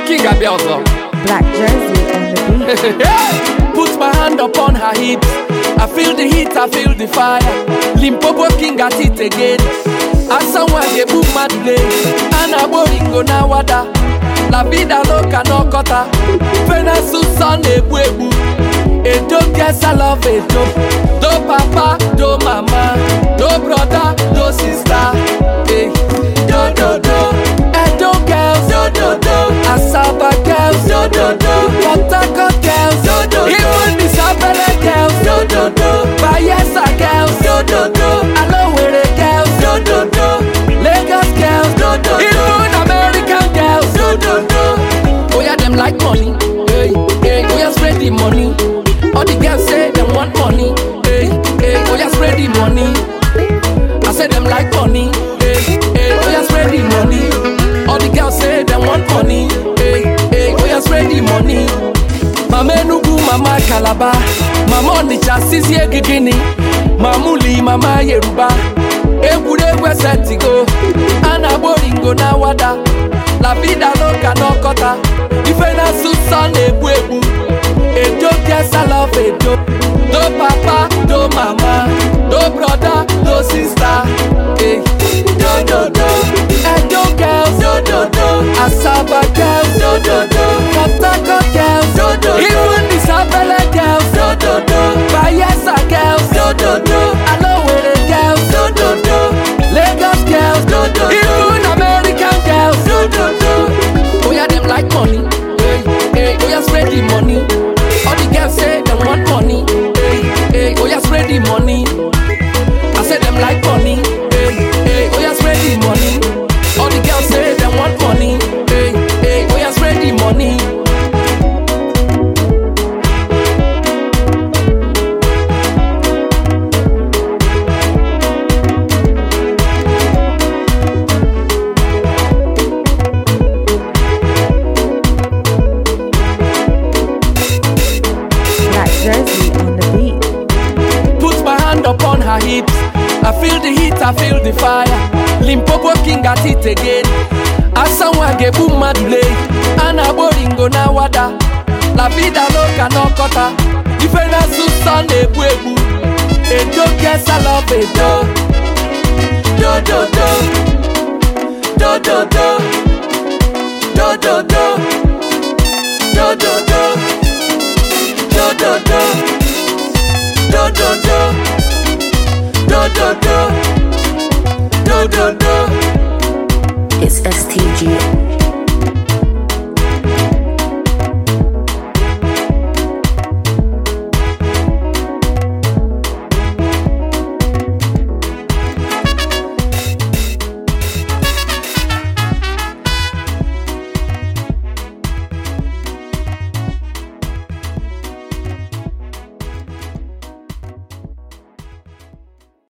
King Abielzo. Black jersey on the beat. Put my hand upon her hips. I feel the heat, I feel the fire. Limpopo King at it again. As someone get boom madule. Ana boringo na wada. La vida loca no kota. Fena susan ebu. Edo guess I love it. Do papa, do mama. Do brother, do sister. Hey. Do. Edo girls, do. Asaba girls, do. Port Harcourt girls, do. Even the Sapele girls, do. Bayelsa girls, do. Alowere girls, do. Lagos girls, do. Even American girls, do. Oh yeah, them like money. Hey. Oh yeah, spread the money. All the girls say them want money. Hey. Oh yeah, spread the money. I say them like money. Hey. Oh yeah, spread the money. All the girls say them want money. Hey. Oh yeah, spread the money. Mama Enugu, Mama Calabar, Mama Onitsha, Sisi Egigini, Mamuli, Mama Yoruba. Ebude Wesetigo, Ana Boringo na wada. La vida loca no kota. Ifena Susan ebu. Edo guess I love it. Do papa, do mama. Do brother, do sister. Hey. Do. Edo girls, do. Asaba girls, do. Port Harcourt girls, do. Even the Sapele girls, do. Bayelsa girls, do. Alowere girls, do. Lagos girls, do. Even American girls, do. Oh yeah, them like money. Hey. Oh yeah, spread the money. All the girls say them want money. Hey. Oh yeah, spread the money. I say them like money. Hey. Oh yeah, spread the money. All the girls say them want money. Hey. Oh yeah, spread the money. Black jersey on the beat. Put my hand upon her hips. I feel the heat, I feel the fire. Limpopo King at it again. As someone get boom madule. Ana boringo na wada. La vida loca no kota. Ifena susan ebu. Edo guess I love it. Do. It's STG.